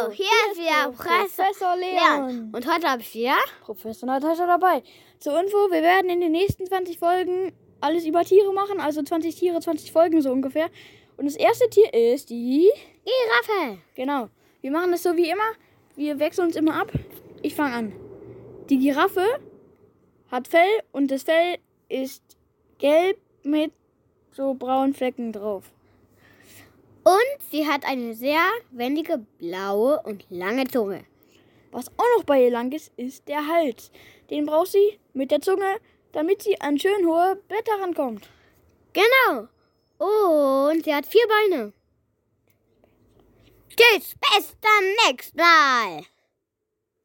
Hallo, hier ist wieder Professor Leon. Und heute habe ich wieder Professor Natascha dabei. Zur Info, wir werden in den nächsten 20 Folgen alles über Tiere machen. Also 20 Tiere, 20 Folgen so ungefähr. Und das erste Tier ist die Giraffe. Genau. Wir machen das so wie immer. Wir wechseln uns immer ab. Ich fange an. Die Giraffe hat Fell und das Fell ist gelb mit so braunen Flecken drauf. Und sie hat eine sehr wendige, blaue und lange Zunge. Was auch noch bei ihr lang ist, ist der Hals. Den braucht sie mit der Zunge, damit sie an schön hohe Blätter rankommt. Genau. Und sie hat 4 Beine. Tschüss, bis zum nächsten Mal.